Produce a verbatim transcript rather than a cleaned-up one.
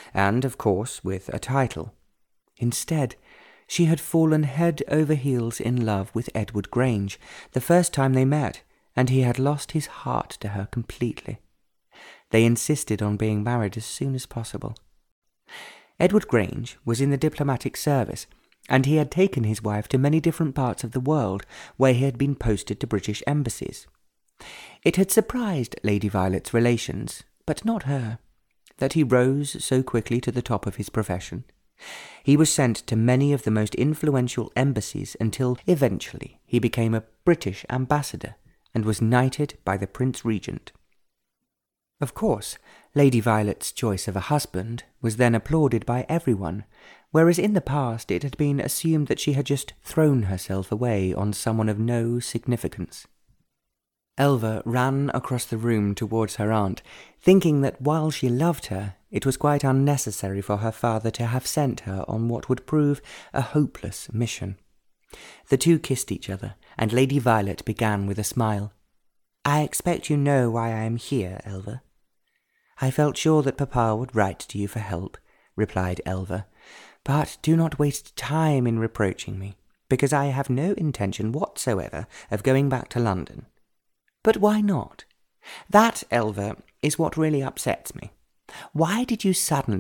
and, of course, with a title. Instead, she had fallen head over heels in love with Edward Grange the first time they met, and he had lost his heart to her completely. They insisted on being married as soon as possible. Edward Grange was in the diplomatic service, and he had taken his wife to many different parts of the world where he had been posted to British embassies. It had surprised Lady Violet's relations, but not her, that he rose so quickly to the top of his profession. He was sent to many of the most influential embassies until eventually he became a British ambassador and was knighted by the Prince Regent. Of course, Lady Violet's choice of a husband was then applauded by everyone, whereas in the past it had been assumed that she had just thrown herself away on someone of no significance. Elva ran across the room towards her aunt, thinking that while she loved her, it was quite unnecessary for her father to have sent her on what would prove a hopeless mission. The two kissed each other, and Lady Violet began with a smile. "I expect you know why I am here, Elva." "I felt sure that Papa would write to you for help," replied Elva, "but do not waste time in reproaching me, because I have no intention whatsoever of going back to London." "But why not?" "That, Elva, is what really upsets me. Why did you suddenly